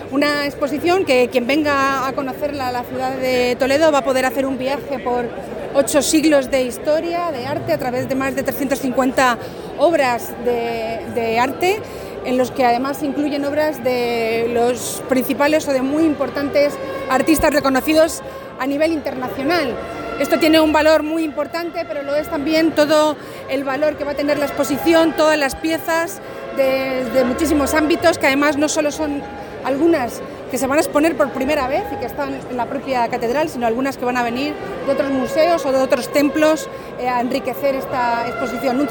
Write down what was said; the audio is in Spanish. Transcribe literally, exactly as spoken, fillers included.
Una exposición que quien venga a conocerla, la ciudad de Toledo, va a poder hacer un viaje por ocho siglos de historia, de arte, a través de más de trescientas cincuenta obras de, de arte, en los que además incluyen obras de los principales o de muy importantes artistas reconocidos a nivel internacional. Esto tiene un valor muy importante, pero lo es también todo el valor que va a tener la exposición, todas las piezas de, de muchísimos ámbitos, que además no solo son algunas que se van a exponer por primera vez y que están en la propia catedral, sino algunas que van a venir de otros museos o de otros templos eh, a enriquecer esta exposición.